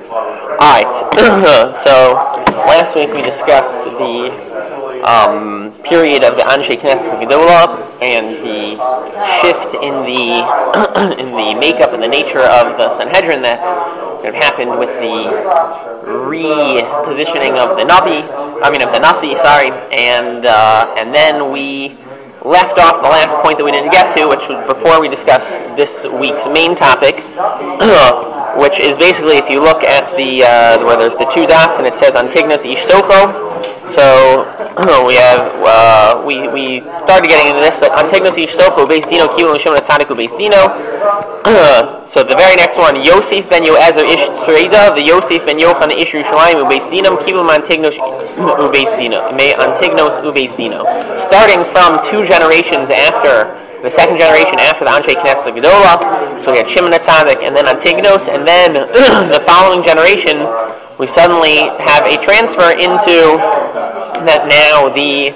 Alright, so last week we discussed the period of the Anshe Knesset Gedola and the shift in the in the makeup and the nature of the Sanhedrin that happened with the repositioning of the Nasi, and then we left off the last point that we didn't get to, which was before we discuss this week's main topic, which is basically if you look at the where there's the two dots and it says Antignos Ish Socho. So we started getting into this, but Antignos Ish Socho Beis Dino Kibul Mishum Tzadiku Beis Dino. So the very next one, Yosef ben Yoezer Ish Tzreida, the Yosef ben Yochanan Ish Yerushalayim Ubeis Dinam Kibul Antignos Ubeis Dino, May Antignos Ubeis Dino. Starting from two generations after the second generation after the Anshe Knesset Gedola, so we had Shimon HaTzadik and then Antignos, and then the following generation we suddenly have a transfer into that now the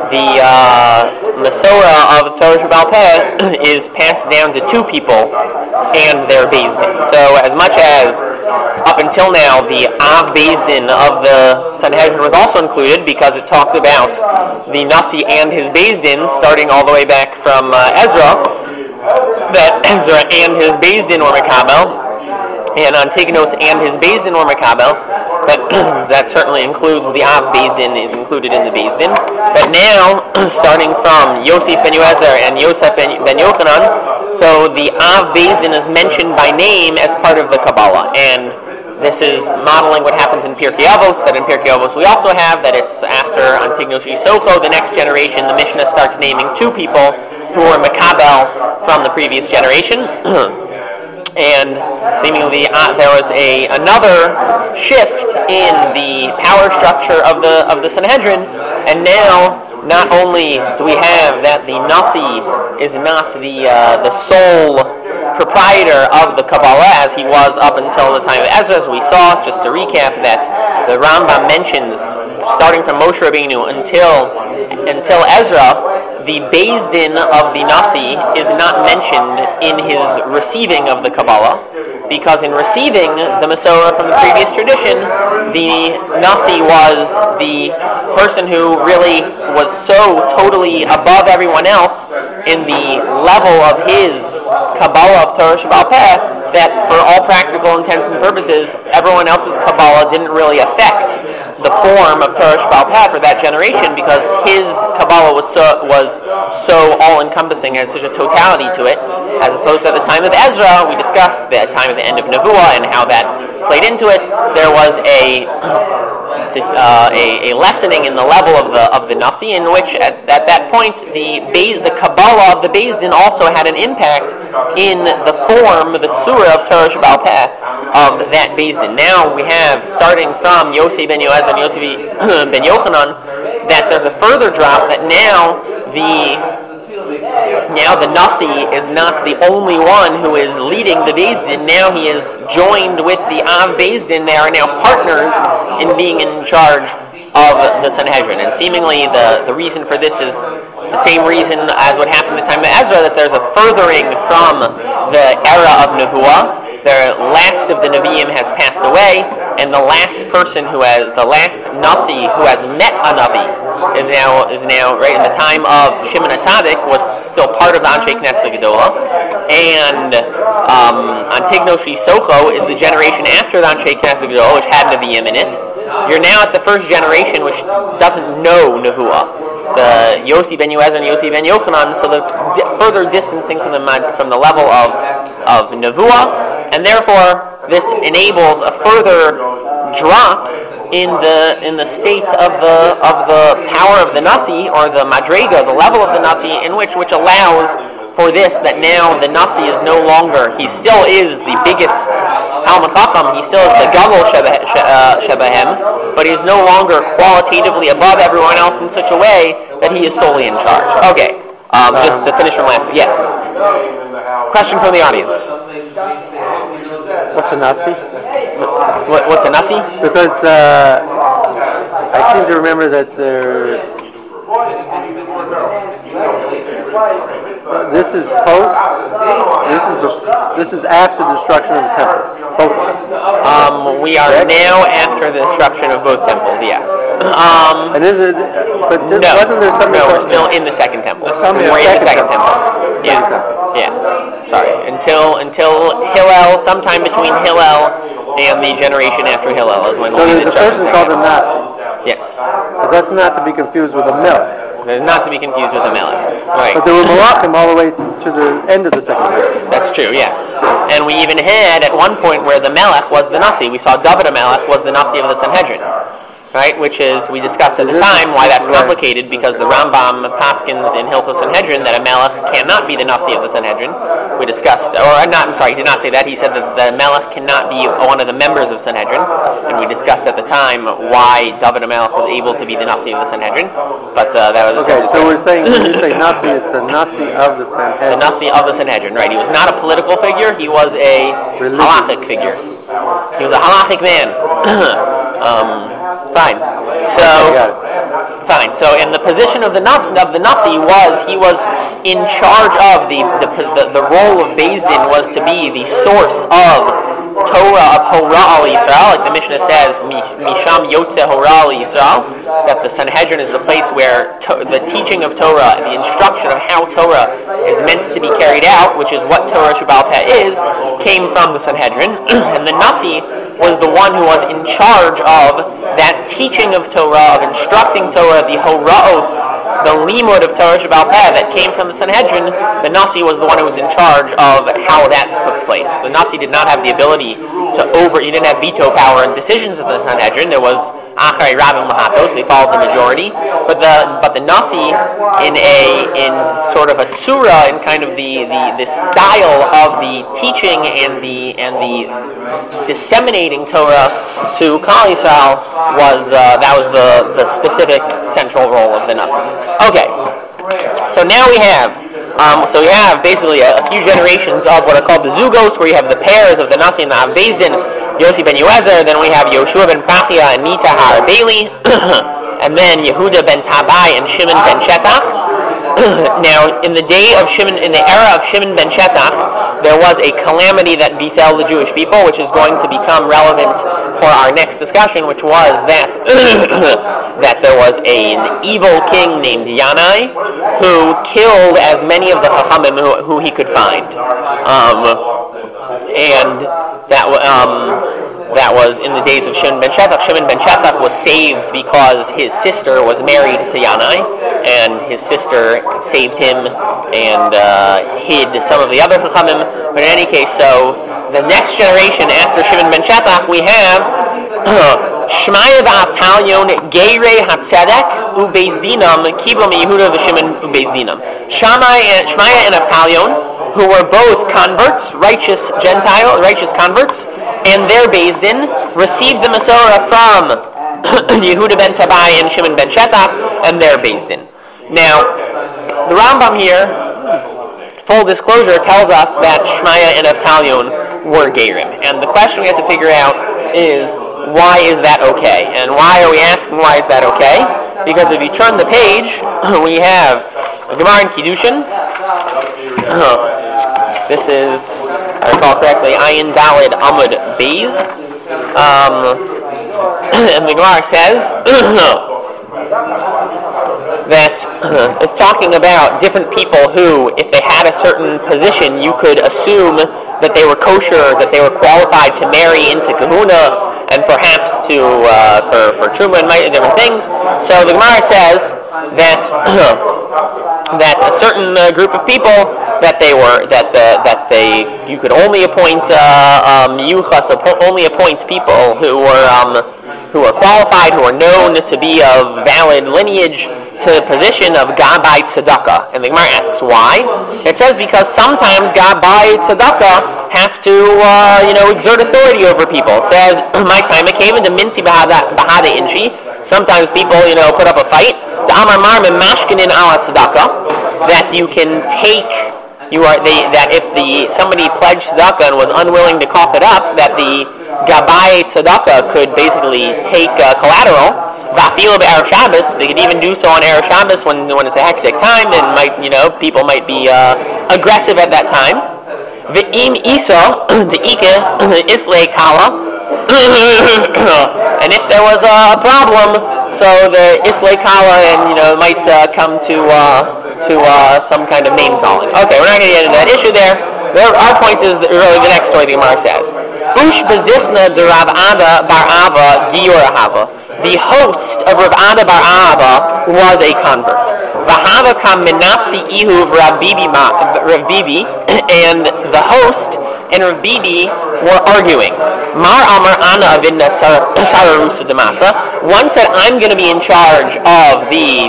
Masorah of Torah Sheba'al Peh is passed down to two people and their Beis Din. So as much as up until now the Av Beis Din of the Sanhedrin was also included because it talked about the Nasi and his Beis Din starting all the way back from Ezra, that Ezra and his Beis Din were Mekabel, and Antignos and his Beis Din were Mekabel. That certainly includes the Av Beis Din is included in the Beis Din. But now, starting from Yosef ben Yoezer and Yosef ben Yochanan, so the Av Beis Din is mentioned by name as part of the Kabbalah. And this is modeling what happens in Pirkei Avos, that in Pirkei Avos we also have, that it's after Antignos Ish Socho, the next generation, the Mishnah starts naming two people who were Mekabel from the previous generation. And seemingly there was another shift in the power structure of the Sanhedrin, and now not only do we have that the Nasi is not the sole proprietor of the Kabbalah as he was up until the time of Ezra, as we saw, just to recap, that the Rambam mentions starting from Moshe Rabbeinu until Ezra, the Beis Din of the Nasi is not mentioned in his receiving of the Kabbalah, because in receiving the Masorah from the previous tradition, the Nasi was the person who really was so totally above everyone else in the level of his Kabbalah of Torah Sheba'al Peh, that for all practical intents and purposes, everyone else's Kabbalah didn't really affect the form of Torah Sheba'al Peh for that generation, because his Kabbalah was so all-encompassing and such a totality to it, as opposed to at the time of Ezra. We discussed the time of the end of Nevuah and how that played into it. There was a lessening in the level of the Nasi, in which at that point the Kabbalah of the Beis Din also had an impact in the form, the tzura of Torah Sheba'al Peh of that Beis Din. Now we have, starting from Yosef ben Yoezer and Yosef ben Yochanan, that there's a further drop, that now the Nasi is not the only one who is leading the Beis Din. Now he is joined with the Av Beis Din. They are now partners in being in charge of the Sanhedrin. And seemingly the reason for this is the same reason as what happened at the time of Ezra, that there's a furthering from the era of Nevuah. The last of the Nevi'im has passed away, and the last Nasi who has met a Navi is now right in the time of Shimon HaTzadik, was still part of the Anshe Knesset Gedola, and Antignos Ish Socho is the generation after the Anshe Knesset Gedola, which had Nevi'im in it. You're now at the first generation which doesn't know Nevuah, the Yosef ben Yoezer and Yosef ben Yochanan, so the further distancing from the level of Nevuah. And therefore, this enables a further drop in the state of the power of the Nasi, or the Madrega, the level of the Nasi, which allows for this, that now the Nasi is no longer, he still is the biggest Talmud Chacham, he still is the Gadol Shebahem, but he is no longer qualitatively above everyone else in such a way that he is solely in charge. Okay, just to finish from last, yes. Question from the audience. What's a Nasi? What's a Nasi? Because I seem to remember that there This is post. This is after the destruction of the temples. Both of them. We are now after the destruction of both temples. Yeah. And is it? But wasn't there something? No, we're still in the second temple. We're in the second temple. Yeah. Yeah. Sorry. Until Hillel, sometime between Hillel and the generation after Hillel is when we'll be the person called the Nasi. Yes. But that's not to be confused with a Melech. Not to be confused with a Melech. Right. But there were Malachim all the way to the end of the second temple. That's true, yes. And we even had at one point where the Melech was the Nasi. We saw David HaMelech was the Nasi of the Sanhedrin. Right, which is, we discussed at the time why that's complicated, because the Rambam paskins in Hilchos Sanhedrin that a Melech cannot be the Nasi of the Sanhedrin. We discussed, he did not say that. He said that the Melech cannot be one of the members of Sanhedrin, and we discussed at the time why David HaMelech was able to be the Nasi of the Sanhedrin. But that was okay. So we're saying when you say Nasi, it's the Nasi of the Sanhedrin. The Nasi of the Sanhedrin, right? He was not a political figure. He was a halachic figure. He was a halachic man. Fine. So in the position of the Nasi he was in charge of the role of Beis Din was to be the source of Torah of Hora al Yisrael, like the Mishnah says, Misham Yotze Hora al Yisrael, that the Sanhedrin is the place where the teaching of Torah and the instruction of how Torah is meant to be carried out, which is what Torah Sheba'al Peh is, came from the Sanhedrin, and the Nasi was the one who was in charge of that teaching of Torah, of instructing Torah, the Horaos, the limud of Torah Sheba'al Peh that came from the Sanhedrin. The Nasi was the one who was in charge of how that took place. The Nasi did not have the ability he didn't have veto power and decisions of the Sanhedrin. There was Acharei Rabim Lahatos, they followed the majority. But the Nasi, in sort of a tzura, in kind of the style of the teaching and the disseminating Torah to Klal Yisrael was the specific central role of the Nasi. Okay, so now we have basically a few generations of what are called the Zugos, where you have the pairs of the Nasi and the Av Beis Din, Yossi ben Yoezer, then we have Yoshua ben Pachia and Nita HaArbeli, and then Yehuda ben Tabai and Shimon ben Shetach. Now, in the era of Shimon ben Shetach, there was a calamity that befell the Jewish people, which is going to become relevant for our next discussion, which was that there was an evil king named Yanai who killed as many of the Chachamim who he could find. That was in the days of Shimon ben Shetach. Shimon ben Shetach was saved because his sister was married to Yanai, and his sister saved him and hid some of the other Chachamim. But in any case, so the next generation after Shimon ben Shetach, we have Shmaya v'Avtalyon Geirei HaTzedek uBeis Dinam Kibla miYehuda v'Shimon uBeis Dinam. Shmaya and Avtalyon, who were both converts, righteous converts, and their Beis Din received the Masorah from Yehuda ben Tabai and Shimon ben Shetach and their Beis Din. Now, the Rambam here, full disclosure, tells us that Shmaya and Avtalyon were Geirim. And the question we have to figure out is, why is that okay? And why are we asking why is that okay? Because if you turn the page, we have a Gemara in Kiddushin. This is, I recall correctly, Ayin Daled Amud Beis. And the Gemara says that it's talking about different people who, if they had a certain position, you could assume that they were kosher, that they were qualified to marry into kahuna, and perhaps for truma and different things. So the Gemara says that a certain group of people you could only appoint only appoint people who are qualified, who are known to be of valid lineage, to the position of Gabai Tzedakah. And the Gemara asks why. It says because sometimes Gabai Tzedakah have to exert authority over people. It says my time it came into Minti Bahada Inchi. Sometimes people put up a fight. The Amar Marmim Mashkinin Ala Tzedakah, that you can take. That if somebody pledged tzedakah and was unwilling to cough it up, that the Gabai Tzedakah could basically take collateral. Vafilo be'Erev Shabbos, they could even do so on Erev Shabbos when it's a hectic time, and people might be aggressive at that time. V'im Isa the Ike Islay Kala. And if there was a problem, so the Islay Kala and might come to some kind of name calling. Okay, we're not going to get into that issue there. Our point is that really the next story the Gemara says. Ush bezichna de Rav Ada bar Ava Gior Hava. The host of Rav Ada bar Ava was a convert. V'Hava kam menatzi ihu Rav Bibi, and the host and Rav Bibi were arguing. Mar Amar Ana Avinna Sararusa Damasa. One said, I'm going to be in charge of the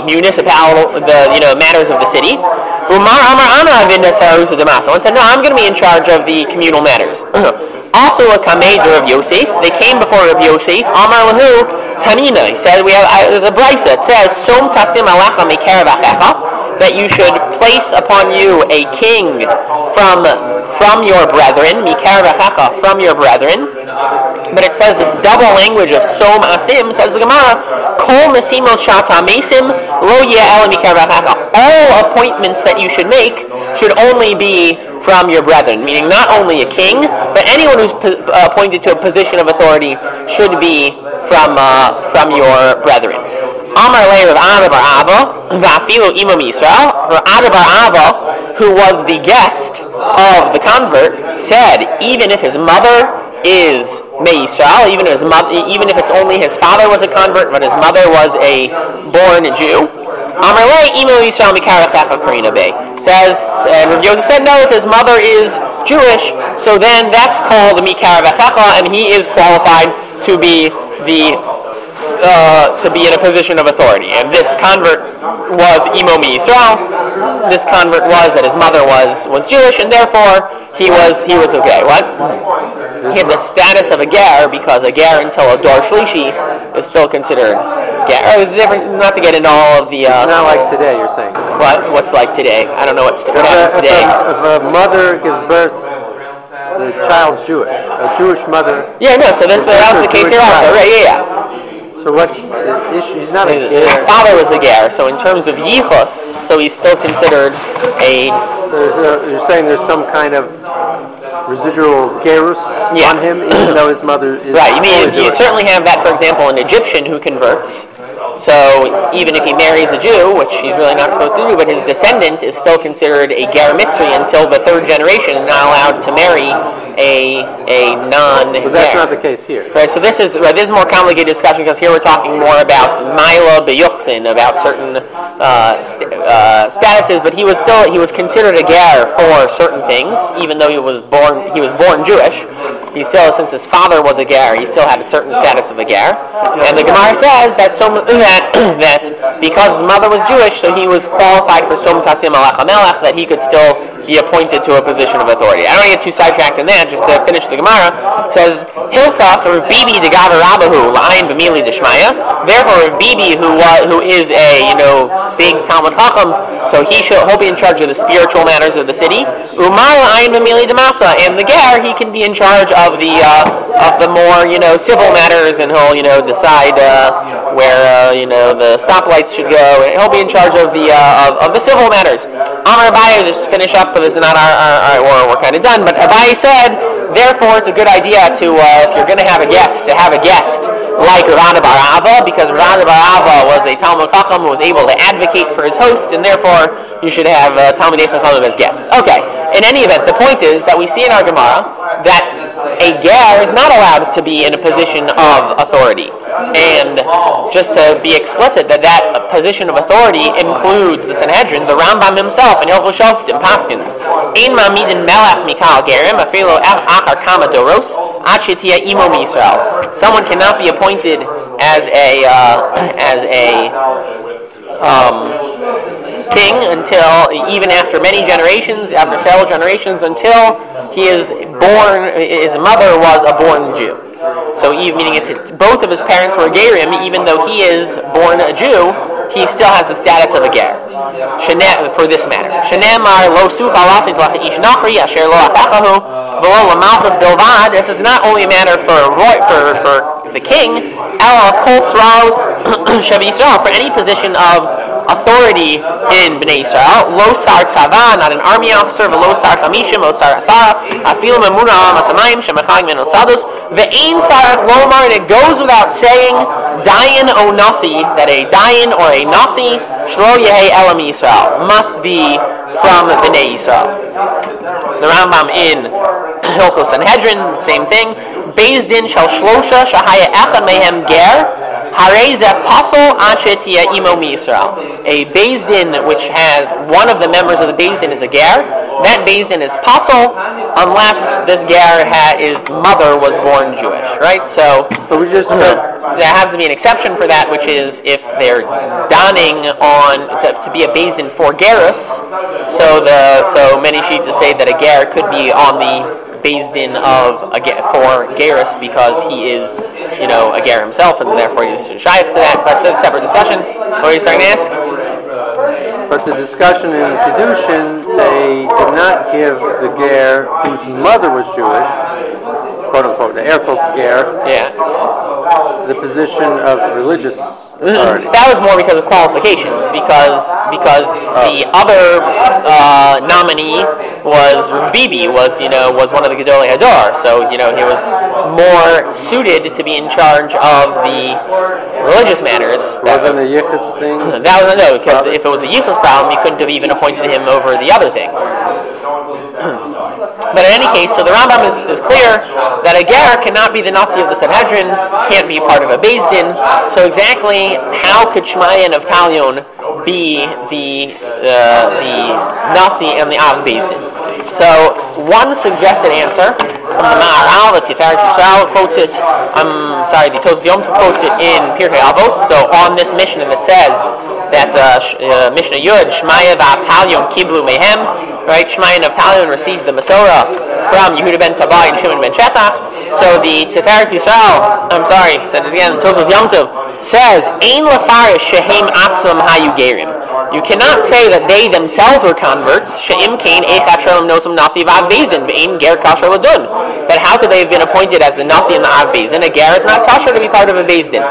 matters of the city. Umar Amar Ana Avinna Sararusa Damasa. One said, no, I'm going to be in charge of the communal matters. Also a Kameder of Yosef. They came before Rav Yosef. Amar Lahu Tanina. He said, there's a brisa. It says, Som tasim alacha mikerav achecha, that you should place upon you a king from your brethren, mikerav achecha, from your brethren. But it says this double language of som asim, says the Gemara, kol mesimos shata mesim lo yeh mikerav achecha. All appointments that you should make should only be from your brethren, meaning not only a king, but anyone who's appointed to a position of authority should be from your brethren. Amar le Rav Ada bar Ava, va'afilu imam Yisrael. Rav Ada bar Ava, who was the guest of the convert, said, even if his mother is Mei Yisrael, even if it's only his father was a convert, but his mother was a born Jew. Amar le imam Yisrael mikarachecha karina bey. Says, and Rav Yosef said, no, if his mother is Jewish, so then that's called mikarachecha, and he is qualified to be in a position of authority. And this convert was Imo Yisrael. This convert was that his mother was Jewish, and therefore he was okay. What? He had the status of a ger, because a ger until a dor shlishi is still considered ger. Not to get into all of the. Not like today, you're saying. What's like today? I don't know what happens today. If a mother gives birth, the child's Jewish. A Jewish mother. Yeah, no. So that was the case here also, right? Yeah. So what's the issue? He's not a ger. His father was a ger, so in terms of yichus, so he's still considered a. You're saying there's some kind of residual gerus on him, even though his mother is right. You certainly have that, for example, an Egyptian who converts. So even if he marries a Jew, which he's really not supposed to do, but his descendant is still considered a ger mitzri until the third generation, and not allowed to marry a non-ger. But that's not the case here. Right. So this is a more complicated discussion, because here we're talking more about Maila b'Yuchsin, about certain statuses. But he was considered a ger for certain things, even though he was born Jewish. He still, since his father was a ger, he still had a certain status of a ger. And the Gemara says that because his mother was Jewish, so he was qualified for Som Tasim Alach HaMelech, that he could still be appointed to a position of authority. I don't want to get too sidetracked in that. Just to finish the Gemara, it says Hilkach Rav Bibi de Gavar Rabahu La'ayin B'Mili Deshmaya. Therefore, Rav Bibi, who is a big Talmud Chacham, so he will be in charge of the spiritual matters of the city. Umar La'ayin B'Mili Demasa, and the ger, he can be in charge of the more civil matters, and he'll decide where the stoplights should go, and he'll be in charge of the civil matters. Amar Abaye, just to finish up, but this is not we're kind of done. But Abaye said, therefore, it's a good idea to if you're going to have a guest like Rav Ada bar Ava, because Rav Ada bar Ava was a Talmud Chacham who was able to advocate for his host, and therefore you should have Talmidei Chachamim as guests. Okay. In any event, the point is that we see in our Gemara that a ger is not allowed to be in a position of authority. And just to be explicit, that position of authority includes the Sanhedrin, the Rambam himself, and Yochel Shoftim, Paskins. Ein ma'amidin melech mikal gerim, afilo achar kama doros, ad shetia imo Yisrael. Someone cannot be appointed as a king until, even after many generations, after several generations, until he is born. His mother was a born Jew. So, meaning if both of his parents were gerim, even though he is born a Jew, he still has the status of a ger. For this matter, Shenamar lo sucha lasis lacha ish nachri asher lo achachahu V'lo l'malchus bilvad. This is not only a matter for the king, el kol sraus shevi Yisrael, for any position of authority in Bnei Yisrael. Lo sar tzava, not an army officer, v'lo sar chamishim, lo sar asara, afilu memuna al masamayim, shemechag min osados, ve'ein sarach lomar, and it goes without saying, dayan o nasi, that a dayan or a nasi, shlo yehe elam Yisrael, must be from Bnei Yisrael. The Rambam in Hilchos Sanhedrin, same thing. Beis din shel shlosha shahaya echad mehem ger, harei zeh pasol ad she'tiyeh imo miYisrael. A Beis din which has one of the members of the Beis din is a ger, that Beis din is pasol unless this ger his mother was born Jewish, right? So we just there has to be an exception for that, which is if they're donning on to be a Beis din for gerus. So many sheets say that a ger could be on the Beis din for gerus because he is, a ger himself, and therefore he's shaykh to that. But that's a separate discussion. What are you starting to ask? But the discussion in Kedushin, they did not give the ger whose mother was Jewish, quote unquote, the air quote ger, the position of religious authority. That was more because of qualifications, because the other nominee was Bibi, was one of the Gedolei Hador, so he was more suited to be in charge of the religious matters. Wasn't a yichus thing? That was no, because if it was a yichus problem, you couldn't have even appointed him over the other things. But in any case, so the Rambam is clear that a ger cannot be the nasi of the Sanhedrin, can't be part of a Beis din. So exactly how could Shmaya and Avtalion be the nasi and the av Beis din? So one suggested answer from the Maharal, the Tiferet Yisrael quotes it. The Tos Yom Tov quotes it in Pirkei Avos. So on this Mishnah that says that Mishnah Yud, Shmaya v'Avtalion kiblu mehem, right? Shmaya and Avtalion received the Masorah from Yehuda ben Tabai and Shimon ben Shetach. So the Tiferet Yisrael, said it again, Tos Yom Tov says, Ein lefarish shehem atzmam hayu gerim. You cannot say that they themselves were converts. She'im kain echad shalom nosum nasi v'av beizin ve'im ger kasher ladun. But how could they have been appointed as the nasi and the av beizin? A ger is not kasher to be part of a beis din.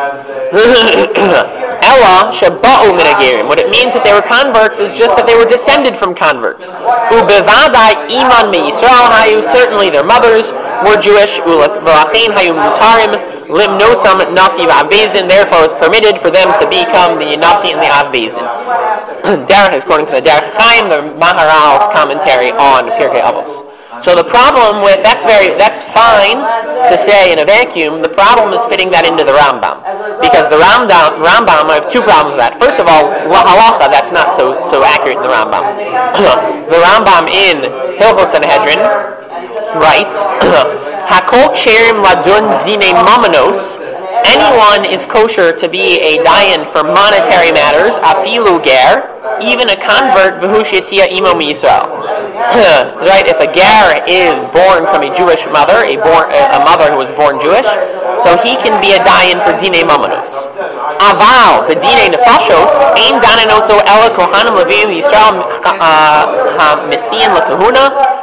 Ella shaba'u min hagerim. What it means that they were converts is just that they were descended from converts. Ubevadai iman me Yisrael hayu. Certainly their mothers were Jewish. Ulachin hayu mutarim limnosam nasi v'av beizin. Therefore, it was permitted for them to become the nasi and the av beizin. Derech is according to the Derech Chaim, the Maharal's commentary on Pirkei Avos. So the problem with that's fine to say in a vacuum. The problem is fitting that into the Rambam, because the Rambam I have two problems with that. First of all, halacha, that's not so accurate in the Rambam. The Rambam in Hilchos Sanhedrin writes, Hakol ksherim ladun dine mamanos. Anyone is kosher to be a dayan for monetary matters, afilu ger, even a convert, v'hu she'tiyeh imo miYisrael. Right? If a ger is born from a Jewish mother, a mother who was born Jewish, so he can be a dayan for dinei mamanos. Aval, the dinei nefashos, ein dananoso ela kohanim leviim Yisrael ha-mesian l'kahuna.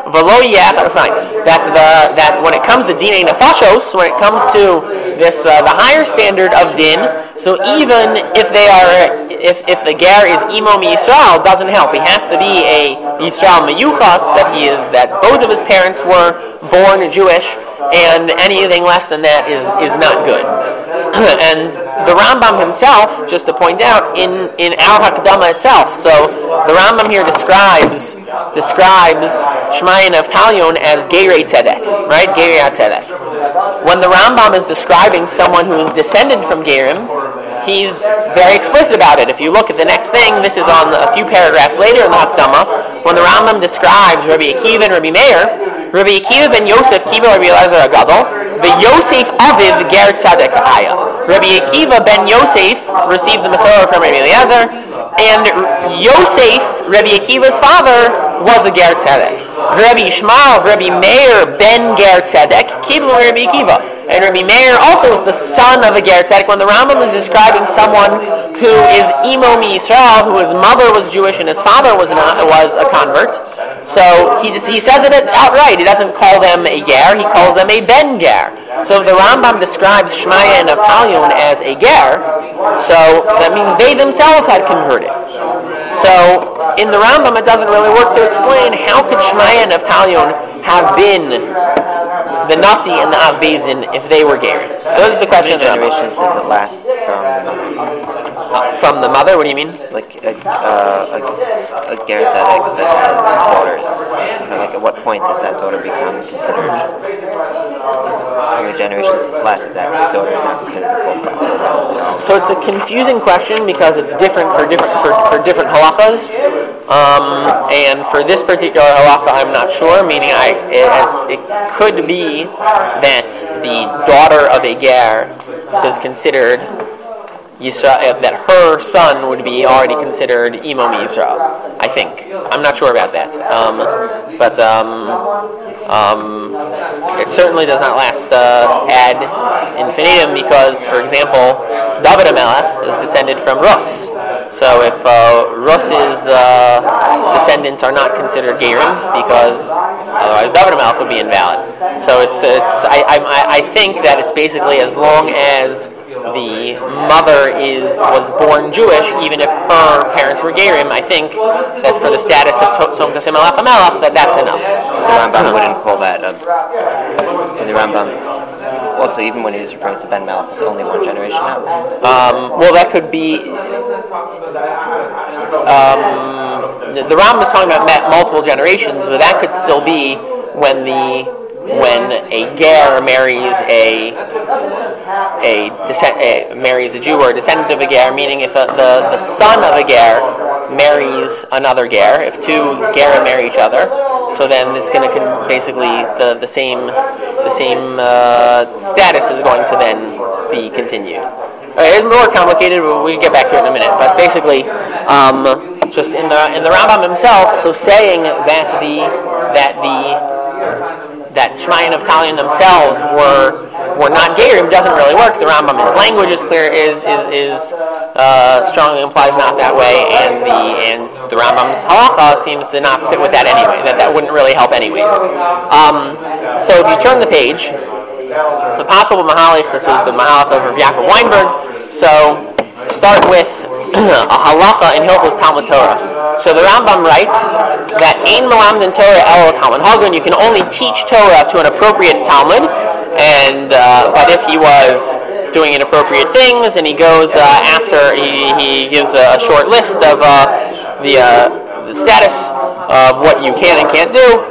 That when it comes to dinei nefashos, when it comes to this the higher standard of din, so even if if the ger is imo miYisrael, doesn't help. He has to be a Yisrael meyuchas, that both of his parents were born Jewish, and anything less than that is not good. And the Rambam himself, just to point out, in Al Hakdama itself, so the Rambam here describes Shmaya and Avtalion as Gerei Tzedek, right? Gerei Tzedek. When the Rambam is describing someone who is descended from Gerim, he's very explicit about it. If you look at the next thing, this is on a few paragraphs later in the Hakdama, when the Rambam describes Rabbi Akiva and Rabbi Meir, Rabbi Akiva ben Yosef Kiva Rabbi Elazar Agadol, the Yosef Aviv Ger Tzedek Aya. Rabbi Akiva ben Yosef received the Masorah from Rabbi Elazar, and Yosef, Rabbi Akiva's father, was a Ger Tzedek. Rabbi Yishmael, Rabbi Meir ben Ger Tzedek, Kiblu Rabbi Akiva. And Rabbi Meir also is the son of a Ger Tzedek. When the Rambam is describing someone who is imo miYisrael, whose mother was Jewish and his father was a convert, So he says it outright. He doesn't call them a ger. He calls them a ben ger. So the Rambam describes Shmaya and Avtalion as a ger. So that means they themselves had converted. So in the Rambam, it doesn't really work to explain how could Shmaya and Avtalion have been the Nasi and the Av Bezdin if they were ger. So the question is, generations does it last from the mother? What do you mean? Like a ger that has daughters. Like at what point does that daughter become considered? How many generations is left that daughter is not considered a full prophet? So it's a confusing question because it's different for different halachas. And for this particular halacha, I'm not sure. Meaning, it could be that the daughter of a ger is considered Yisrael, that her son would be already considered Imo Yisrael. I think. I'm not sure about that. But it certainly does not last ad infinitum because, for example, David HaMelech is descended from Rus. So if Rus's descendants are not considered gerim, because otherwise David HaMelech would be invalid. So I think that it's basically as long as the mother was born Jewish, even if her parents were gerim, I think that for the status of Som Tasim Melech HaMelech, that's enough. The Rambam wouldn't call that. So the Rambam, also even when he was referring to Ben Melech, it's only one generation now. Well, that could be. The Rambam is talking about multiple generations, but that could still be when a ger marries marries a Jew or a descendant of a ger, meaning if the son of a ger marries another ger, if two ger marry each other, so then it's going to basically the same status is going to then be continued. It's more complicated, but we'll get back to it in a minute. But basically, just in the Rambam himself, so saying that Shmaya and Avtalion themselves were not gerim doesn't really work. The Rambam, his language is clear, is strongly implies not that way, and the Rambam's halacha seems to not fit with that anyway. That wouldn't really help anyways. So if you turn the page, it's a possible mahalich. This is the mahalich of Rav Yaakov Weinberg. So start with a halacha in Hilchos Talmud Torah. So the Rambam writes that Ein Melamdin Torah El Talmud Hagun. You can only teach Torah to an appropriate Talmud, and but if he was doing inappropriate things, and he goes after he gives a short list of the status of what you can and can't do.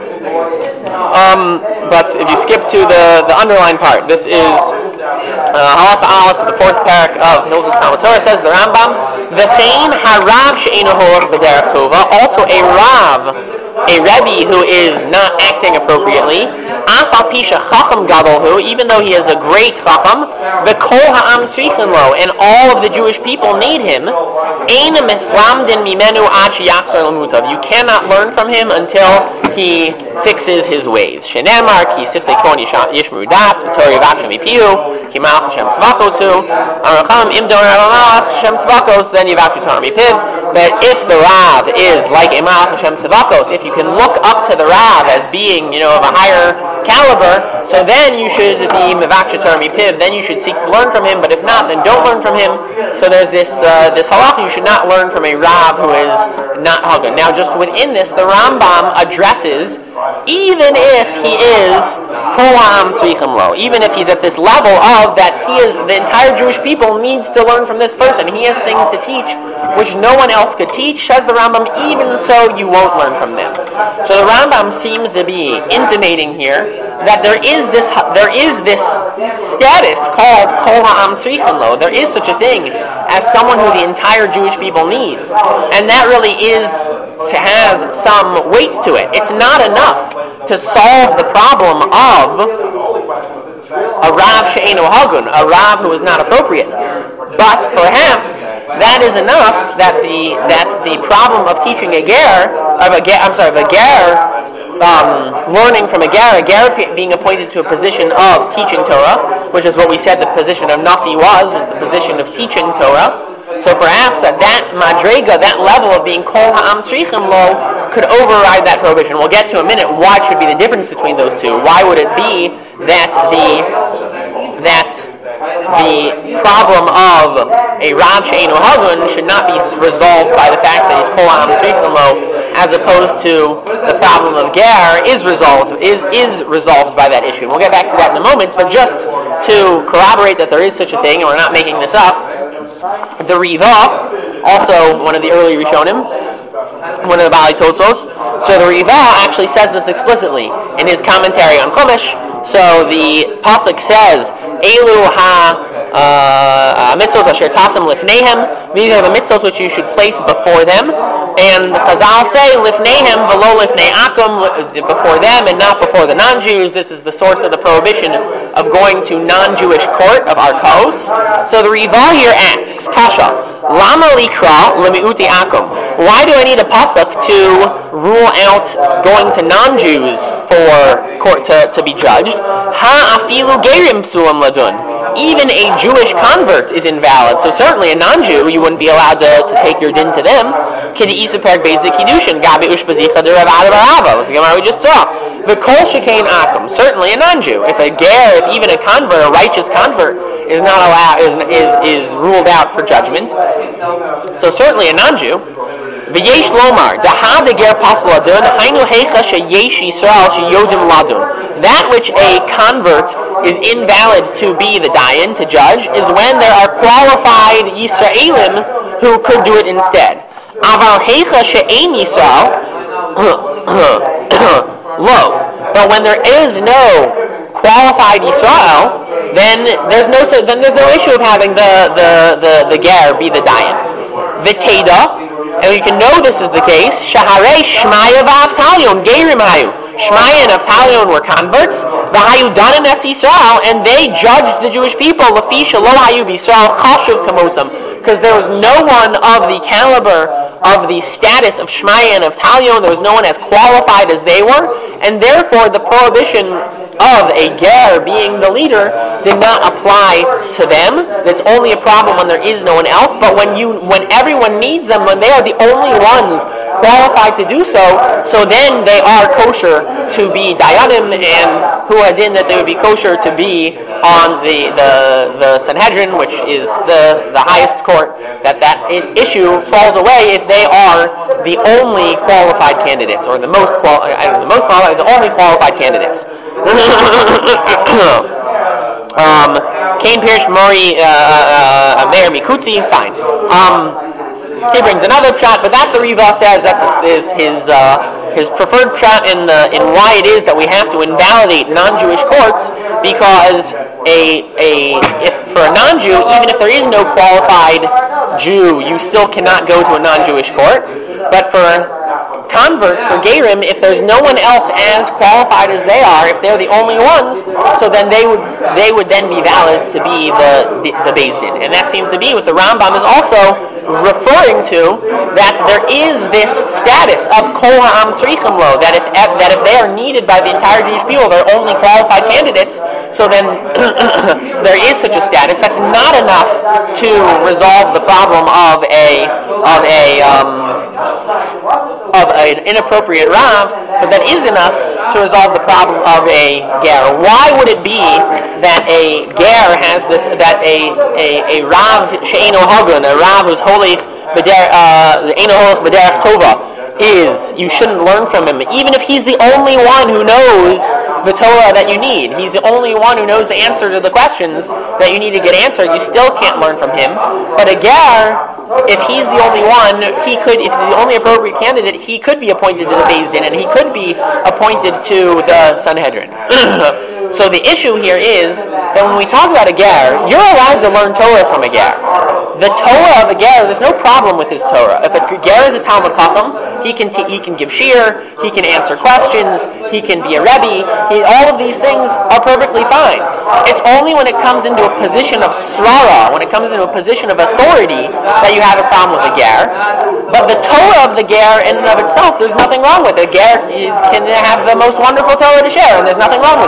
But if you skip to the underlined part, this is Halacha Aleph, the fourth parak of Hilchos Talmud Torah, says the Rambam, V'chein harav she'eino horach b'derech tova, also a Rav, a Rebbe who is not acting appropriately, af al pi she'chacham gadol hu, even though he is a great chacham, v'kol ha'am tzrichin lo, and all of the Jewish people need him, ein mislamdin mimenu ad sheyachzor l'mutav, you cannot learn from him until he fixes his ways. Shenamar ki sifsei kon yishmeru das v'torah yivaksham mipiu ki malach Hashem tzvakos hu aracham im don malach Hashem tzvakos then yivaksham Torah mipiv. That if the Rav is like a malach Hashem tzvakos, if you can look up to the Rav as being of a higher caliber, so then you should be mivaksham Torah mipiv. Then you should seek to learn from him. But if not, then don't learn from him. So there's this halacha: you should not learn from a Rav who is not Hagan. Now, just within this, the Rambam addresses, even if he is Kolam Tzrichim Lo, even if he's at this level of that he is, the entire Jewish people needs to learn from this person. He has things to teach which no one else could teach, says the Rambam, even so you won't learn from them. So the Rambam seems to be intimating here that there is this status called Kol Ha'am Tzrichim Lo. There is such a thing as someone who the entire Jewish people needs. And that really has some weight to it. It's not enough to solve the problem of a Rav She'eino Hagun, a Rav who is not appropriate. But perhaps that is enough that the problem of teaching a ger, learning from a ger being appointed to a position of teaching Torah, which is what we said the position of Nasi was the position of teaching Torah. So perhaps that madrega, that level of being kol ha'am tzrichim lo, could override that prohibition. We'll get to in a minute what should be the difference between those two. Why would it be that the problem of a Rav She'einu Hagun should not be resolved by the fact that he's kol ha'am tzrichim lo, as opposed to the problem of ger is resolved by that issue. And we'll get back to that in a moment, but just to corroborate that there is such a thing, and we're not making this up, the Riva, also one of the early Rishonim, one of the Baalei Tosfos. So the Riva actually says this explicitly in his commentary on Chumash. So the pasuk says, "Elu ha mitzvos asher tasim lifneihem." These are the mitzvos which you should place before them. And Chazal say, "Lifneihem v'lo lifnei akum," before them and not before the non-Jews. This is the source of the prohibition of going to non-Jewish court of Arkaos. So the Riva here asks, Kasha, Lama likra lemiuti akum? Why do I need a pasuk to rule out going to non-Jews for court to be judged? Ha afilu gerim psulam ladun. Even a Jewish convert is invalid. So certainly a non-Jew, you wouldn't be allowed to take your din to them. Kidi isa perk basic kiddushin gabi ushbazicha de Rav Ada Barava. Like the Gemara we just saw. The kol shekain akum. Certainly a non-Jew. If a ger, if even a convert, a righteous convert, is not allowed, is ruled out for judgment. So certainly a non-Jew. V'yesh lomar daha de ger pasal adun hainu heicha sheyesh Yisrael sheyodim ladun. That which a convert is invalid to be the dayan, to judge, is when there are qualified Yisraelim who could do it instead. Aval heicha she'ein Yisrael lo. But when there is no qualified Yisrael, then there's no issue of having the ger be the dayan. V'teda, and you can know this is the case, shaharei shmaya v'avtalion gerim hayu. Shmaya and Avtalion were converts. V'hayu danan es Yisrael, and they judged the Jewish people. L'fisha lo hayu b'Yisrael chashuv kamosam, because there was no one of the caliber of the status of Shmaya and Avtalion. There was no one as qualified as they were, and therefore the prohibition of a ger being the leader did not apply to them. It's only a problem when there is no one else. But when everyone needs them, when they are the only ones qualified to do so, so then they are kosher to be dayanim, and who adin that they would be kosher to be on the Sanhedrin, which is the highest court. That issue falls away if they are the only qualified candidates, or the only qualified candidates. Cain Pirsh Mori Meir Mikutzi, fine. He brings another pshat, but that the Riva says that's his preferred pshat in why it is that we have to invalidate non-Jewish courts, because if for a non-Jew, even if there is no qualified Jew, you still cannot go to a non-Jewish court. But for converts, for gerim, if there's no one else as qualified as they are, if they're the only ones, so then they would then be valid to be the Beis Din. And that seems to be what the Rambam is also referring to, that there is this status of kol ha'am tzrichim lo, that if they are needed by the entire Jewish people, they're only qualified candidates, so then there is such a status. That's not enough to resolve the problem of an inappropriate Rav, but that is enough to resolve the problem of a ger. Why would it be that a ger has this, that a Rav she'eino hagun, a Rav who's holy b'derech tova, you shouldn't learn from him, even if he's the only one who knows the Torah that you need. He's the only one who knows the answer to the questions that you need to get answered. You still can't learn from him. But a ger, if he's the only one, if he's the only appropriate candidate, he could be appointed to the Beis Din, and he could be appointed to the Sanhedrin. So the issue here is that when we talk about a ger, you're allowed to learn Torah from a ger. The Torah of a ger, there's no problem with his Torah. If a ger is a Talmud Chacham, he can give shir, he can answer questions, he can be a rebbe. All of these things are perfectly fine. It's only when it comes into a position of srara, when it comes into a position of authority, that you have a problem with a ger. But the Torah of the ger in and of itself, there's nothing wrong with it. A ger can have the most wonderful Torah to share, and there's nothing wrong with it.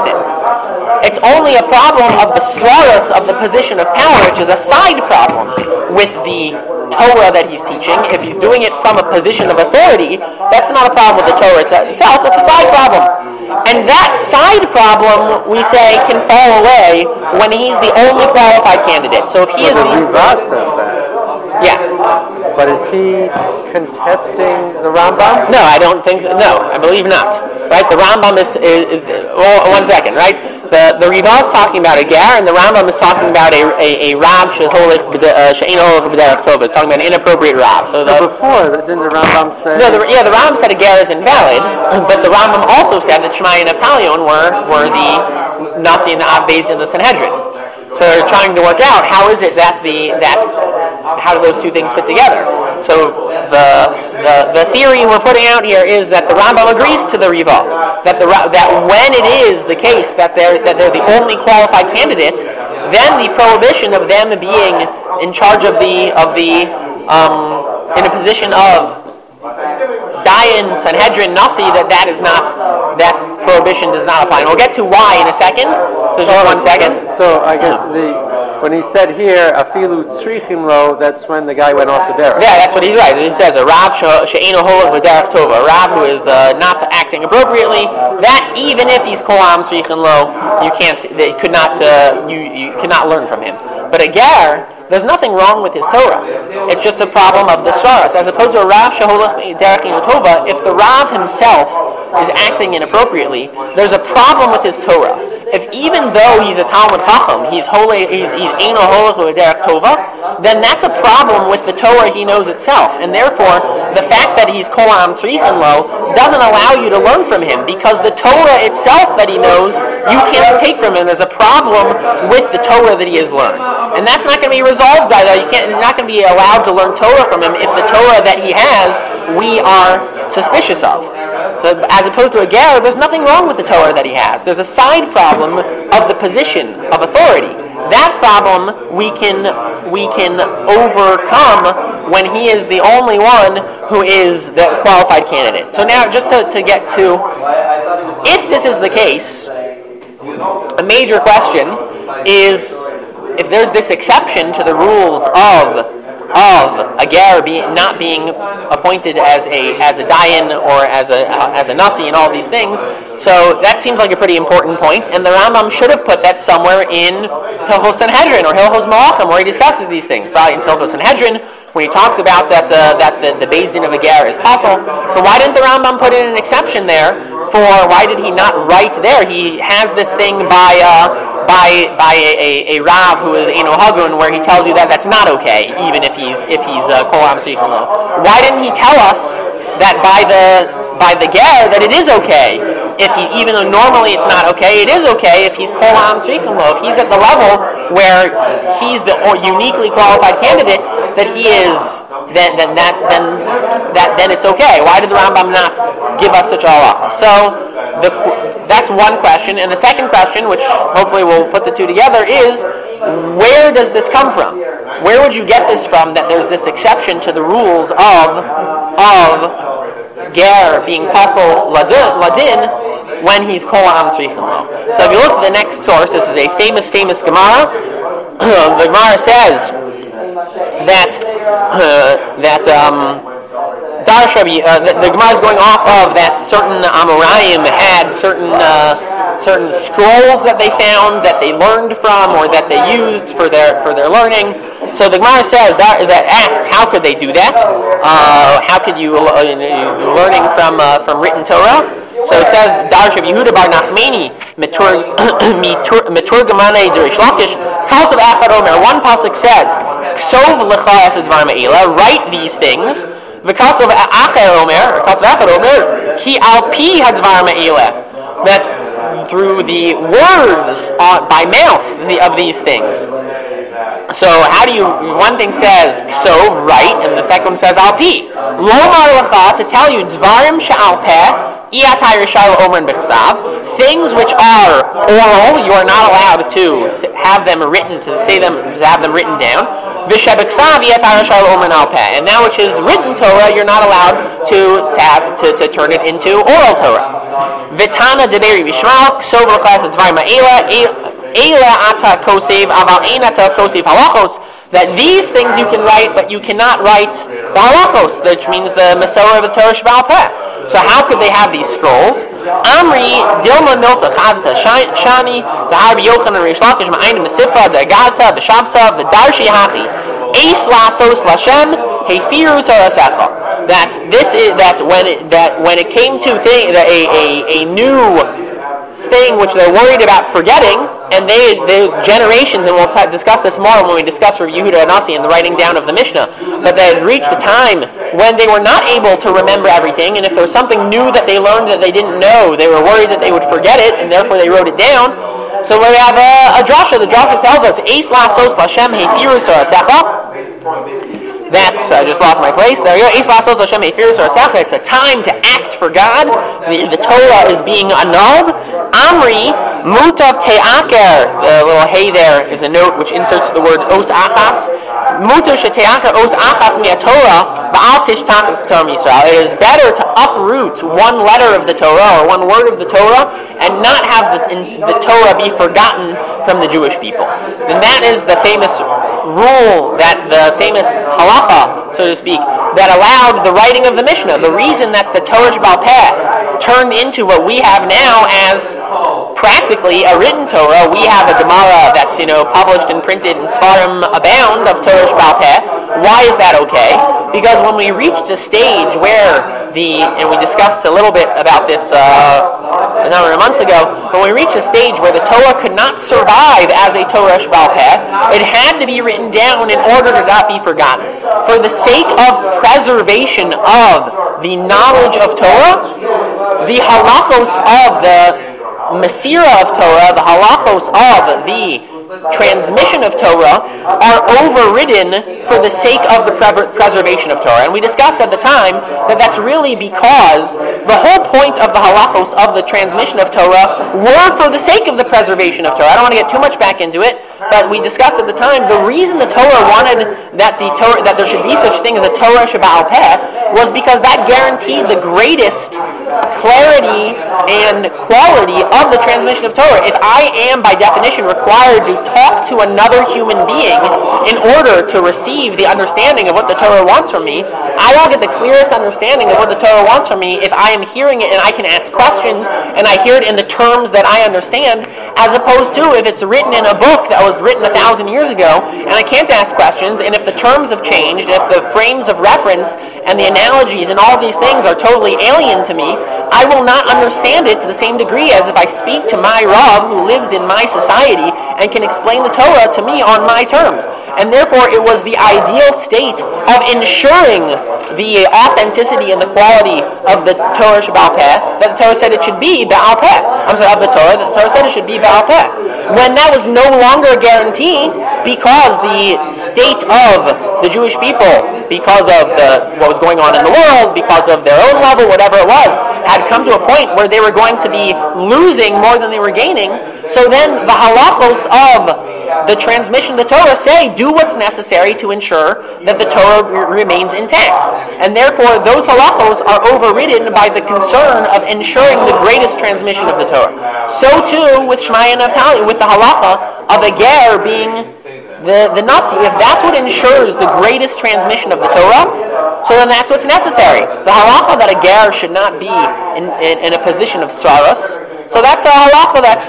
It's only a problem of the svaras of the position of power, which is a side problem with the Torah that he's teaching. If he's doing it from a position of authority, that's not a problem with the Torah itself, it's a side problem. And that side problem, we say, can fall away when he's the only qualified candidate. So if he is the Riva says that. Yeah. But is he contesting the Rambam? No, I don't think so. No, I believe not. Right? The Rambam is well, 1 second, right? The Riva is talking about a ger, and the Rambam is talking about a Rav she'eino holech b'derech tova. It's talking about an inappropriate Rav. So before, didn't the Rambam say? No, the Rambam said a ger is invalid, but the Rambam also said that Shmai and Naftalion were the Nasi and the Av Beis in the Sanhedrin. So they're trying to work out how is it that how do those two things fit together. So the theory we're putting out here is that the Rambam agrees to the Riva, that when it is the case that they're the only qualified candidate, then the prohibition of them being in charge of the in a position of Dayan, Sanhedrin, Nasi, that is not, that prohibition does not apply. And we'll get to why in a second. So just 1 second. So I guess when he said here, afilu tzrichim lo, that's when the guy went off the derech. Yeah, that's what he's right. He says a Rav she'eino holech b'derech tova, a Rav who is not acting appropriately, that even if he's kolam tzrichin lo, you cannot learn from him. But a ger, there's nothing wrong with his Torah. It's just a problem of the svaras. As opposed to a Rav sheholech derech tova, if the Rav himself is acting inappropriately, there's a problem with his Torah. If even though he's a Talmud Chacham, he's eino holech derech tova, then that's a problem with the Torah he knows itself. And therefore, the fact that he's kolam tzrichin lo doesn't allow you to learn from him, because the Torah itself that he knows, you can't take from him. There's a problem with the Torah that he has learned. And that's not going to be resolved by that. You're not going to be allowed to learn Torah from him if the Torah that he has, we are suspicious of. So as opposed to a ger, there's nothing wrong with the Torah that he has. There's a side problem of the position of authority. That problem we can overcome when he is the only one who is the qualified candidate. So now, just to get to, if this is the case, a major question is if there's this exception to the rules of a ger not being appointed as a dayan or as a nasi and all these things. So that seems like a pretty important point, and the Rambam should have put that somewhere in Hilchos Sanhedrin or Hilchos Malachim, where he discusses these things. Probably in Hilchos Sanhedrin, when he talks about that the Beis Din of a ger is possible. So why didn't the Rambam put in an exception there? Why did he not write there? He has this thing by a Rav who is Eino Hagun, where he tells you that that's not okay, even if he's kolam tzrichin lo. Why didn't he tell us that by the ger that it is okay? If he, even though normally it's not okay, it is okay if he's kolam tzrichin lo. If he's at the level where he's the uniquely qualified candidate, that he is, then it's okay. Why did the Rambam not give us such a halacha? So that's one question, and the second question, which hopefully we'll put the two together, is where does this come from? Where would you get this from, that there's this exception to the rules of ger being pasul ladin when he's kolam tzrichin lo? So if you look at the next source, this is a famous Gemara. The Gemara says that the Gemara is going off of that certain Amoraim had certain scrolls that they found, that they learned from, or that they used for their learning. So the Gemara says that asks, how could they do that? How could you learning from written Torah? So it says, Darsh of Yehuda bar Nachmani, Meturgamane Derish Lakish, Kasav Achad Omer. One pasuk says, Ksov lecha es advar me'ila, write these things. V'kasav Achad Omer, Ki al pi hadvar me'ila, that through the words by mouth of these things. So how do you? One thing says Ksov, write, and the second one says al pi. Lomar lecha, to tell you dvarim she'al peh. Things which are oral, you are not allowed to have them written, to have them written down. And that which is written Torah, you're not allowed to turn it into oral Torah. Vitana Deberi Bishmal, Ksob L'Chas Dvarim Eila Ata Kosev Aval Ein Ata Kosev Halachos, that these things you can write, but you cannot write the halachos, which means the Masorah of the Torah Sheba'al Peh. So how could they have these scrolls? Amri Dilma Milsa Chadta Shani the Harbi Yochanan Rish Lakish Ma'ayin Mesifra the Agata the Shabsa the Darshi Hachi Eis Lasos Lashem Hefirus Arasecha. That this is when it came to a new thing which they're worried about forgetting, and the generations, and we'll discuss this more when we discuss Rav Yehuda Anasi and the writing down of the Mishnah, that they had reached a time when they were not able to remember everything, and if there was something new that they learned that they didn't know, they were worried that they would forget it, and therefore they wrote it down. So we have a drasha. The drasha tells us, Eis lasos lashem hefirus arasecha. That's, I just lost my place. There you go. Eis lasos lashem hefirus arasecha. It's a time to act for God. The Torah is being annulled. Amri mutav te'aker. The little hey there is a note which inserts the word os achas. Mutav she'te'aker os achas mi'atorah ba'al tishtach Torah Yisrael. It is better to uproot one letter of the Torah or one word of the Torah and not have the Torah be forgotten from the Jewish people. And that is the famous rule, that the famous halacha, so to speak, that allowed the writing of the Mishnah. The reason that the Torah Sheba'al Peh turned into what we have now as practically a written Torah. We have a Gemara that's published and printed in Sfarim abound of Torah Sheba'al Peh. Why is that okay? Because when we reached a stage where and we discussed a little bit about this a number of months ago, when we reached a stage where the Torah could not survive as a Torah Sheba'al Peh, it had to be written down in order to not be forgotten. For the sake of preservation of the knowledge of Torah, the halachos of the Masira of Torah, the halachos of the transmission of Torah, are overridden for the sake of the preservation of Torah. And we discussed at the time that that's really because the whole point of the halachos of the transmission of Torah were for the sake of the preservation of Torah. I don't want to get too much back into it, but we discussed at the time the reason the Torah wanted that there should be such thing as a Torah Sheba'al Peh was because that guaranteed the greatest clarity and quality of the transmission of Torah. If I am by definition required to talk to another human being in order to receive the understanding of what the Torah wants from me, I will get the clearest understanding of what the Torah wants from me if I am hearing it and I can ask questions and I hear it in the terms that I understand, as opposed to if it's written in a book that was written 1,000 years ago and I can't ask questions, and if the terms have changed, if the frames of reference and the analogies and all these things are totally alien to me, I will not understand it to the same degree as if I speak to my Rav who lives in my society and can explain the Torah to me on my terms. And therefore it was the ideal state of ensuring the authenticity and the quality of the Torah Sheba'al Peh that the Torah said it should be Ba'al Peh. Of the Torah that the Torah said it should be Ba'al Peh. When that was no longer a guarantee, because the state of the Jewish people, because of what was going on in the world, because of their own level, whatever it was, had come to a point where they were going to be losing more than they were gaining. So then the halachos of the transmission of the Torah say, do what's necessary to ensure that the Torah remains intact. And therefore those halachos are overridden by the concern of ensuring the greatest transmission of the Torah. So too with Shmaya and Naftali, with the halacha of a ger being the Nasi. If that's what ensures the greatest transmission of the Torah, so then that's what's necessary. The halacha that a ger should not be in a position of saros. So that's a halacha that's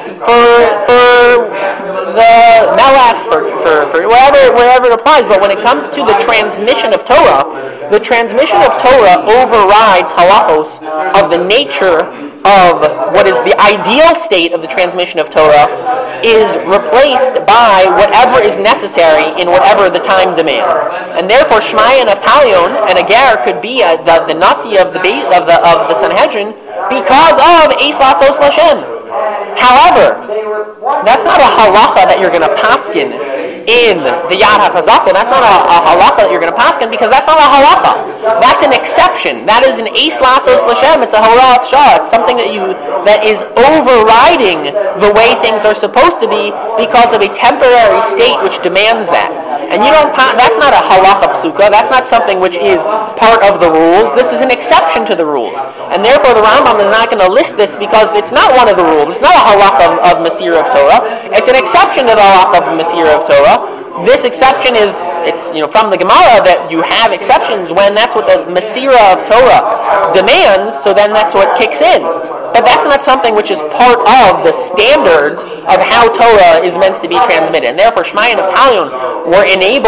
for the melech, for wherever it applies. But when it comes to the transmission of Torah, the transmission of Torah overrides halachos of the nature of what is the ideal state of the transmission of Torah, is replaced by whatever is necessary in whatever the time demands. And therefore Shmaya and Naftalion and a ger could be the Nasi of the Sanhedrin because of Eis Lasos Lashem. However, that's not a halacha that you're going to paskin in the Yad HaChazaka. That's not a halacha that you're going to paskin, because that's not a halacha. That's an exception. That is an Eis Lasos Lashem. It's a Horat Shah. It's something that is overriding the way things are supposed to be because of a temporary state which demands that. And that's not a halacha psuka, that's not something which is part of the rules, this is an exception to the rules. And therefore the Rambam is not going to list this because it's not one of the rules, it's not a halacha of Masira of Torah, it's an exception to the halacha of Masira of Torah. This exception is, from the Gemara that you have exceptions when that's what the Masira of Torah demands, so then that's what kicks in. But that's not something which is part of the standards of how Torah is meant to be transmitted. And therefore, Shmai and Avtalion were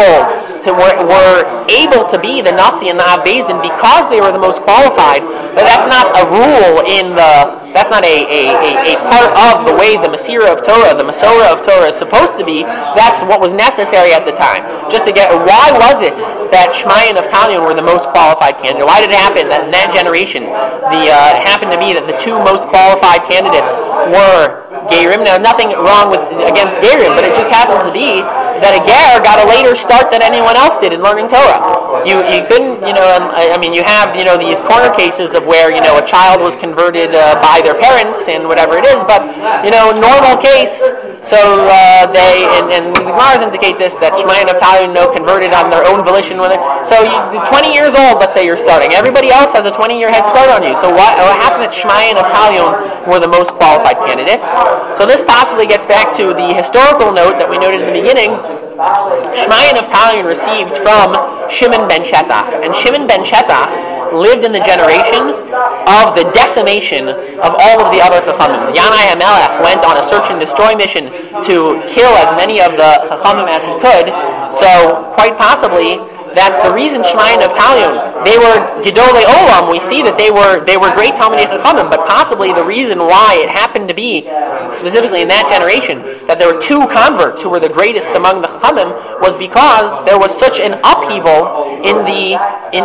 able to be the Nasi and the Av Beis Din because they were the most qualified. But that's not a rule that's not a part of the way the Masira of Torah, the Masorah of Torah is supposed to be. That's what was necessary at the time. Just to get, why was it that Shmai and Avtalion were the most qualified candidate? Why did it happen that in that generation, it happened to be that the two most qualified candidates were Gerim? Now, nothing wrong against Gerim, but it just happens to be that a Ger got a later start than anyone else did in learning Torah. You couldn't, you have, these corner cases of where, a child was converted by their parents and whatever it is, but, normal case, so they, and the Gemara's indicate this, that Shmai and Avtalion converted on their own volition. So 20 years old, let's say you're starting. Everybody else has a 20-year head start on you. So what happened that Shmai and Avtalion were the most qualified candidates? So this possibly gets back to the historical note that we noted in the beginning. Shmai and Avtalion received from Shimon ben Shetach. And Shimon ben Shetach lived in the generation of the decimation of all of the other Chachamim. Yanai HaMelech went on a search and destroy mission to kill as many of the Chachamim as he could. So, quite possibly, that the reason Shmai and Avtalion, they were Gedolei Olam, we see that they were great Talmidei Chachamim, but possibly the reason why it happened to be, specifically in that generation, that there were two converts who were the greatest among the Chachamim was because there was such an upheaval in the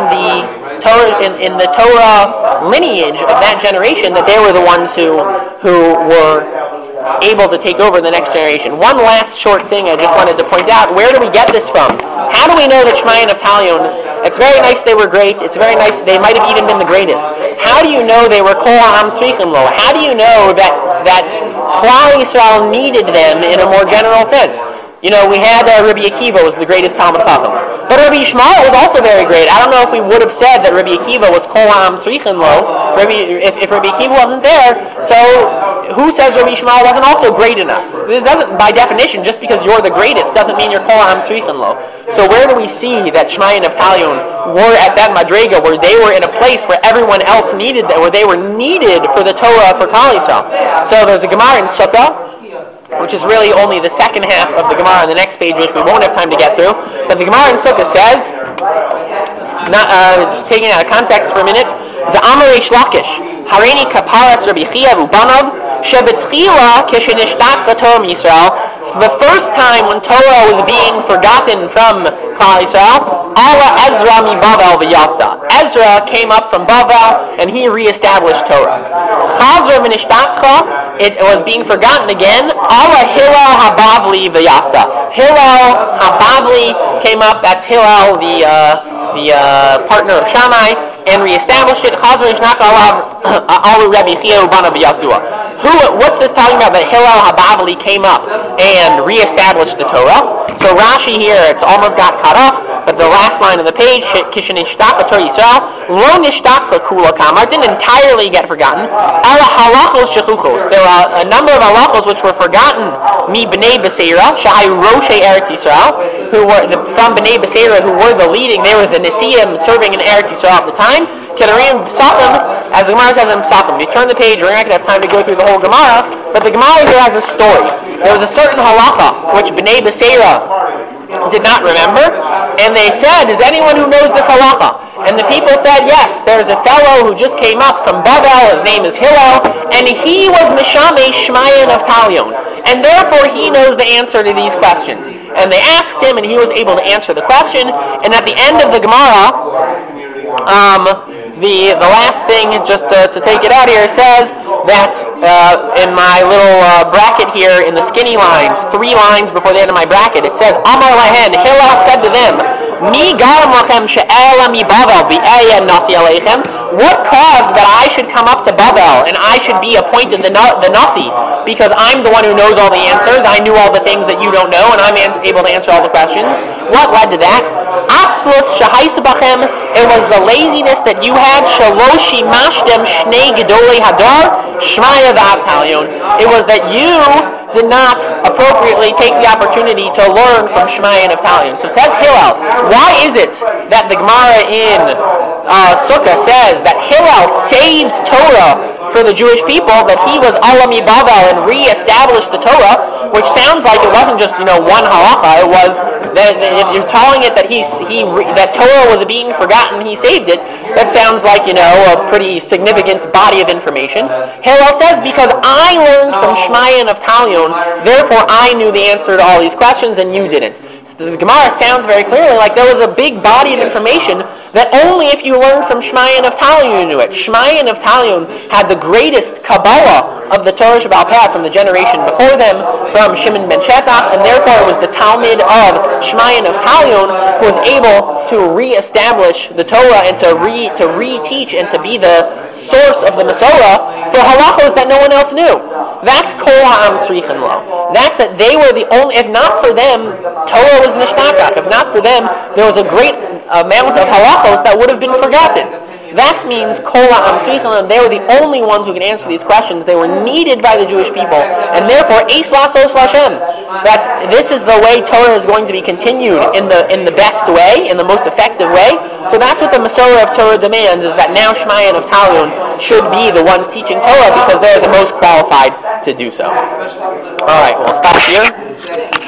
Torah lineage of that generation that they were the ones who were able to take over the next generation. One last short thing I just wanted to point out. Where do we get this from? How do we know that Shmai and Avtalion, it's very nice they were great, it's very nice they might have even been the greatest. How do you know they were Kol Ha'am Tzrichim Lo? How do you know that Klal Yisrael needed them in a more general sense? We had Rabbi Akiva was the greatest Talmid Chacham. But Rabbi Yishmael was also very great. I don't know if we would have said that Rabbi Akiva was Kol Ha'am Tzrichim Lo if Rabbi Akiva wasn't there. So who says Rabbi Yishmael wasn't also great enough? It doesn't, by definition, just because you're the greatest doesn't mean you're Kol Ha'am Tzrichim Lo. So where do we see that Shmai and Avtalion were at that Madrega where they were in a place where everyone else needed them, where they were needed for the Torah for Klal Yisrael? So there's a Gemara in Sukkah, which is really only the second half of the Gemara on the next page, which we won't have time to get through. But the Gemara in Sukkah says, taking it out of context for a minute, the Amar Reish Lakish, Hareini Kaparas Rabbi Chia Ubanav, Shebetchila Kishenishtak Torah Yisrael. The first time when Torah was being forgotten from Klal Yisrael, Ala Ezra mi Bavel v'Yasda. Ezra came up from Bavel and he reestablished Torah. Chazra v'Nishtakcha, it was being forgotten again. Ala Hillel Habavli v'Yasda. Hillel Habavli came up. That's Hillel, the partner of Shammai, and reestablished it. Chazra v'Nishtakcha Alu Rabbi Chia Ubana v'Yasdua. What's this talking about that Hillel Habavli came up and reestablished the Torah? So Rashi here, it's almost got cut off, but the last line of the page, Kishenishtach Torah Yisrael, Lo Nishtach Kula Kamar, didn't entirely get forgotten. Ala halachos shechuchos. There are a number of halachos which were forgotten. Mi Bnei Beseira, Shahayu Roshei Eretz Yisrael, who were from Bnei Beseira, who were the leading. They were the Nesiim serving in Eretz Yisrael at the time. Kedarim Psachim, as the Gemara says in Psachim. You turn the page, we're not going to have time to go through the whole Gemara, but the Gemara here has a story. There was a certain halacha which Bnei Beseira did not remember, and they said, is anyone who knows this halacha? And the people said, yes, there's a fellow who just came up from Bavel, his name is Hillel, and he was Mishameh Shmai and Avtalion, and therefore he knows the answer to these questions. And they asked him, and he was able to answer the question, and at the end of the Gemara, the last thing, just to take it out here, says that in my little bracket here in the skinny lines, 3 lines before the end of my bracket, it says, Amar Lahen, Hillel said to them, Mi garam lachem she'ela mi Bavel bi'eya nasi aleichem. What caused that I should come up to Bavel and I should be appointed the nasi? Because I'm the one who knows all the answers. I knew all the things that you don't know, and I'm able to answer all the questions. What led to that? Atzlus shahais bachem. It was the laziness that you had. Shaloshi mashdem shnei gedolei hadar shmaya v'avtalion. It was that you did not appropriately take the opportunity to learn from Shmaya and Avtalion. So says Hillel, why is it that the Gemara in Sukkah says that Hillel saved Torah for the Jewish people, that he was Alami Bavel and re-established the Torah, which sounds like it wasn't just one halacha. It was that if you're telling it that that Torah was being forgotten, he saved it. That sounds like a pretty significant body of information. Hillel says, because I learned from Shmaya and Avtalion, therefore I knew the answer to all these questions and you didn't. The Gemara sounds very clearly like there was a big body of information that only if you learned from Shmaya and Avtalion you knew it. Shmaya and Avtalion had the greatest Kabbalah of the Torah Sheba'al Peh from the generation before them, from Shimon ben Shetach, and therefore it was the Talmud of Shmaya and Avtalion who was able to re-establish the Torah and to re-teach and to be the source of the Masorah for halachos that no one else knew. That's Kol Ha'am Tzrichen Lo. That's that they were the only, if not for them, Torah was nishtakach. If not for them, there was a great amount of halachos that would have been forgotten. That means Kol Ha'am Tzrichen Lo. They were the only ones who can answer these questions. They were needed by the Jewish people, and therefore Eis Lasos Lashem. That this is the way Torah is going to be continued in the best way, in the most effective way. So that's what the Masorah of Torah demands, is that now Shmaya and Avtalion should be the ones teaching Torah because they're the most qualified to do so. Alright, we'll stop here.